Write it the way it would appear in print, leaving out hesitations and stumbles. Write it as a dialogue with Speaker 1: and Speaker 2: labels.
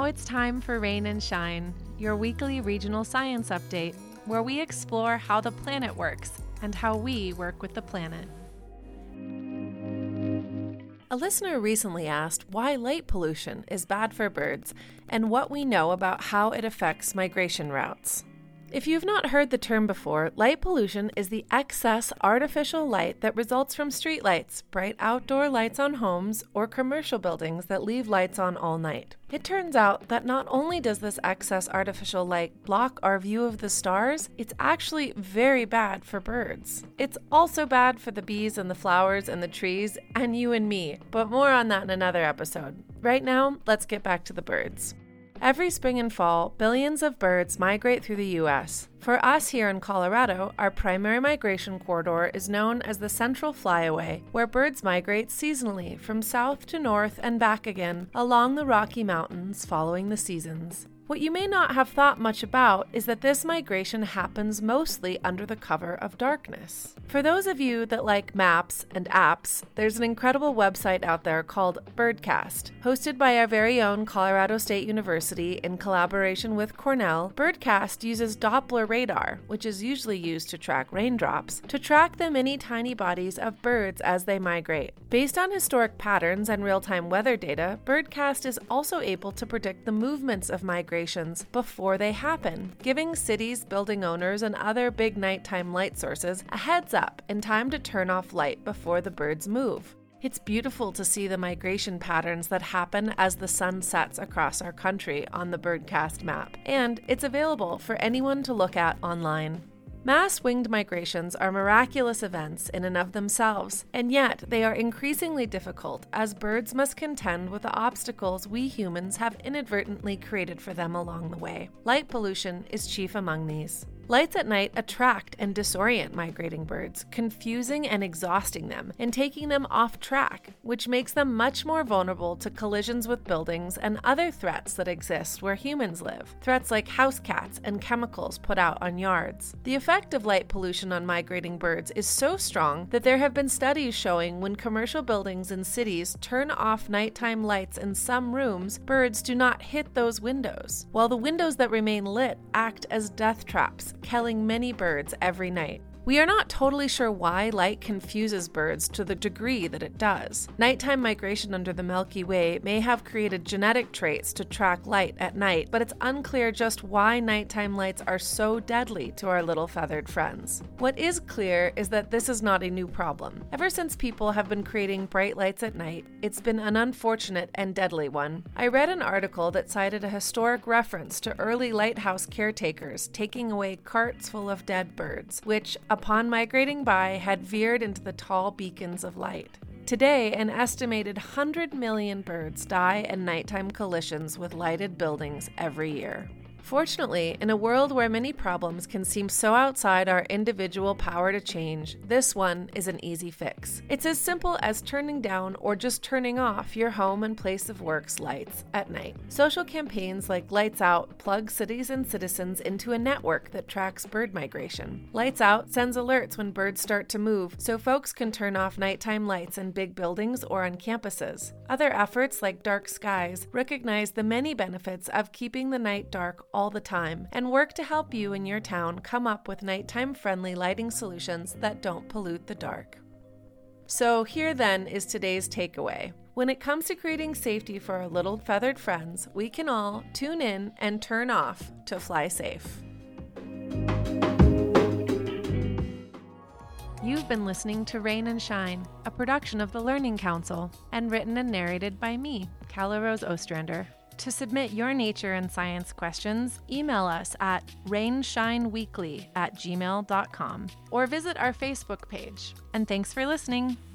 Speaker 1: it's time for Rain and Shine, your weekly regional science update, where we explore how the planet works and how we work with the planet. A listener recently asked why light pollution is bad for birds and what we know about how it affects migration routes. If you've not heard the term before, light pollution is the excess artificial light that results from streetlights, bright outdoor lights on homes, or commercial buildings that leave lights on all night. It turns out that not only does this excess artificial light block our view of the stars, it's actually very bad for birds. It's also bad for the bees and the flowers and the trees and you and me, but more on that in another episode. Right now, let's get back to the birds. Every spring and fall, billions of birds migrate through the U.S. For us here in Colorado, our primary migration corridor is known as the Central Flyaway, where birds migrate seasonally from south to north and back again along the Rocky Mountains following the seasons. What you may not have thought much about is that this migration happens mostly under the cover of darkness. For those of you that like maps and apps, there's an incredible website out there called Birdcast. Hosted by our very own Colorado State University in collaboration with Cornell, Birdcast uses Doppler radar, which is usually used to track raindrops, to track the many tiny bodies of birds as they migrate. Based on historic patterns and real-time weather data, Birdcast is also able to predict the movements of migration before they happen, giving cities, building owners, and other big nighttime light sources a heads up in time to turn off light before the birds move. It's beautiful to see the migration patterns that happen as the sun sets across our country on the Birdcast map, and it's available for anyone to look at online. Mass winged migrations are miraculous events in and of themselves, and yet they are increasingly difficult as birds must contend with the obstacles we humans have inadvertently created for them along the way. Light pollution is chief among these. Lights at night attract and disorient migrating birds, confusing and exhausting them, and taking them off track, which makes them much more vulnerable to collisions with buildings and other threats that exist where humans live, threats like house cats and chemicals put out on yards. The effect of light pollution on migrating birds is so strong that there have been studies showing when commercial buildings in cities turn off nighttime lights in some rooms, birds do not hit those windows, while the windows that remain lit act as death traps, killing many birds every night. We are not totally sure why light confuses birds to the degree that it does. Nighttime migration under the Milky Way may have created genetic traits to track light at night, but it's unclear just why nighttime lights are so deadly to our little feathered friends. What is clear is that this is not a new problem. Ever since people have been creating bright lights at night, it's been an unfortunate and deadly one. I read an article that cited a historic reference to early lighthouse caretakers taking away carts full of dead birds, which, upon migrating by, had veered into the tall beacons of light. Today, an estimated 100 million birds die in nighttime collisions with lighted buildings every year. Fortunately, in a world where many problems can seem so outside our individual power to change, this one is an easy fix. It's as simple as turning down or just turning off your home and place of work's lights at night. Social campaigns like Lights Out plug cities and citizens into a network that tracks bird migration. Lights Out sends alerts when birds start to move so folks can turn off nighttime lights in big buildings or on campuses. Other efforts like Dark Skies recognize the many benefits of keeping the night dark all the time and work to help you and your town come up with nighttime-friendly lighting solutions that don't pollute the dark. So here then is today's takeaway. When it comes to creating safety for our little feathered friends, we can all tune in and turn off to fly safe. You've been listening to Rain and Shine, a production of the Learning Council, and written and narrated by me, Calla Rose Ostrander. To submit your nature and science questions, email us at rainshineweekly@gmail.com or visit our Facebook page. And thanks for listening.